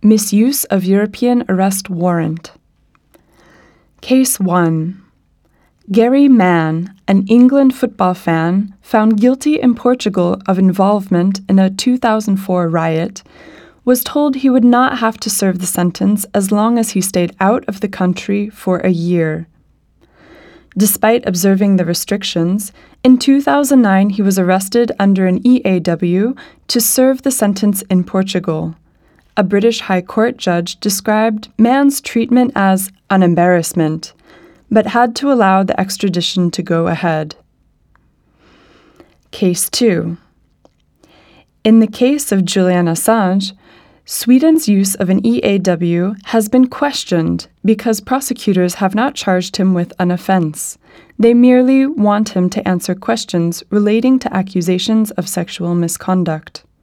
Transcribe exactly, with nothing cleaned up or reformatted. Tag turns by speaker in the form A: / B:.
A: Misuse of European Arrest Warrant. Case one. Gary Mann, an England football fan, found guilty in Portugal of involvement in a two thousand four riot, was told he would not have to serve the sentence as long as he stayed out of the country for a year. Despite observing the restrictions, in two thousand nine he was arrested under an E A W to serve the sentence in Portugal. A British High Court judge described Mann's treatment as an embarrassment, but had to allow the extradition to go ahead. Case two. In the case of Julian Assange, Sweden's use of an E A W has been questioned because prosecutors have not charged him with an offense. They merely want him to answer questions relating to accusations of sexual misconduct.